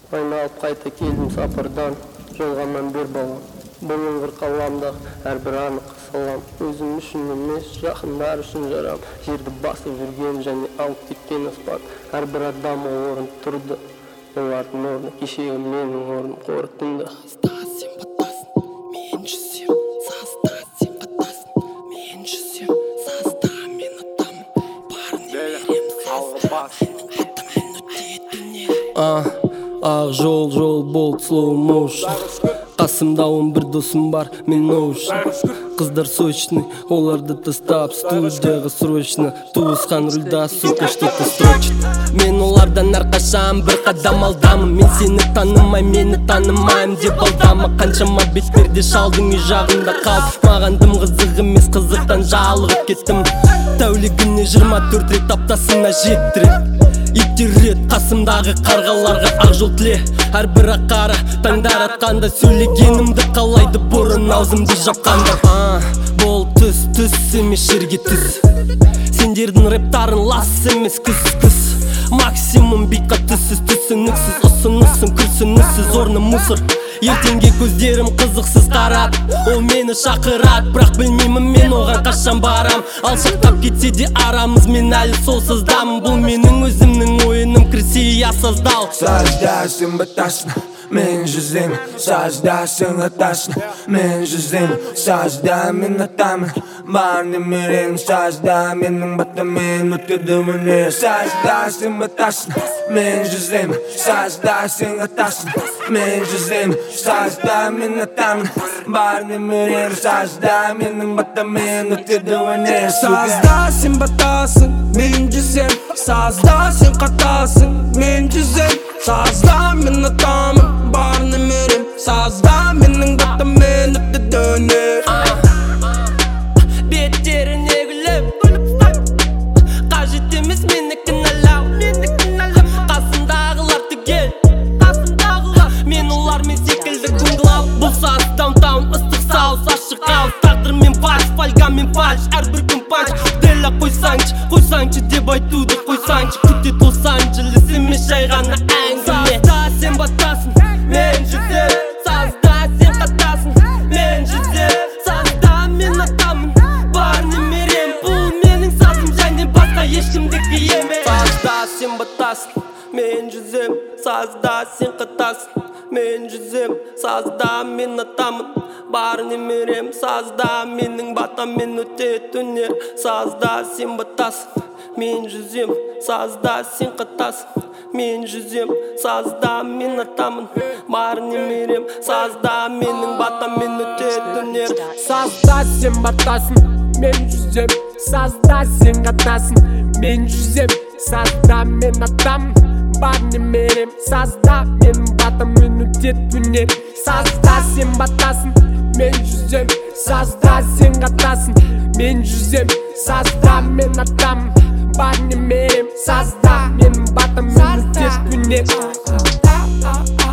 Айналып қайта келдім сапардан, жолға мән бер балам. Бұл өңір қаламда әрбір анық салам. Өзім үшін емес, жақындар үшін жарам. Жерді басып жүрген және алып кеткен аспан. Әрбір адам орын тұрды, олардың орны кешегі менің орным қорытынды. Ақ жол болды slow motion. Қасымда 11 досым бар, мен оушн. Қыздар сочный, оларды тастап студияға срочно. Туысқан рульда, сука, что-то строчит. Мен олардан әрқашан бір қадам алдамын. Мен сені танымай, мені танымайым деп алдама. Қаншама бетперде шалдың үй жағында қалып. Маған дым қызық емес, қызықтан жалығып кеттім. Тәулігіне 24 рет, аптасына 7 рет. Иттер рет қасымдағы қарғаларға ақ жол тіле. Әрбір аққара таңдар атқанда сөйлегенімді қалайды бұрын аузымды жапқандар. Бол түс емес жерге түс. Сендердің рэптарын лас емес күс. Максимум битқа түссіз, түсініксіз. Ұсынысың күрсінісіз, орны мусор. Ертеңге көздерім қызықсыз қарат. Ол мені шақырат, бірақ білмеймін мен оған қашан барам. Алшақтап кетсе де арамыз, мен әлі солсыздамын. Бұл менің өзімнің ойыным, кірсия создал. Саждасың батасына, мен жүзем. Саздасың атасына, мен жүзем. Сазда мен атамын, бар немерем. Сазда менің батамен өтеді міне. Саздасың батасына, мен жүзем. Саздасың атасына, мен жүзем. Сазда мен атамын, бар немерем. Сазда менің батамен өтеді міне. Сазда сен батасың, мен жүзем. Сазда сен қатасың, мен жүзем. Сазда мен атамын, бар немерем. Сазда менің батамен өтеді өнер. Беттеріне күліп, қажет емес мені кінәлау. Қасымдағылар түгел, мен олармен секілді күнгілау. Бұл саз даунтаун, ыстық сауыз, ашық ауыз. Тағдырмен вальс, фольгамен фальш, әрбір күн панч. Дела қойсаңшы деп айтуды қойсаңшы. Күтет Лос-Анджелес емес жай ғана әңгіме. Сазда сен батасың, мен жүзем. Сазда сен қатасың, мен жүзем. Сазда мен атамын, бар немерем. Бұл менің сазым және басқа ешкімдікі емес. Сазда сен батасың, мен жүзем. Сазда сен қатасың, мен жүзем. Сазда мен атамын, бар немерем. Сазда менің батамен өтеді өнер. Сазда сен батасың, мен жүзем. Сазда сен қатасың, мен жүзем. Сазда мен атамын, бар немерем. Сазда менің батамен өтеді өнер. Сазда сен батасың, мен жүзем. Сазда сен қатасың, мен жүзем. Сазда мен атамын, бар немерем. Сазда менің батамен өтеді өнер. Сазда сен батасың, мен жүзем. Сазда сен қатасың, мен жүзем. Сазда мен атамын, бар немерем. Сазда менің батамен өтеді өнер.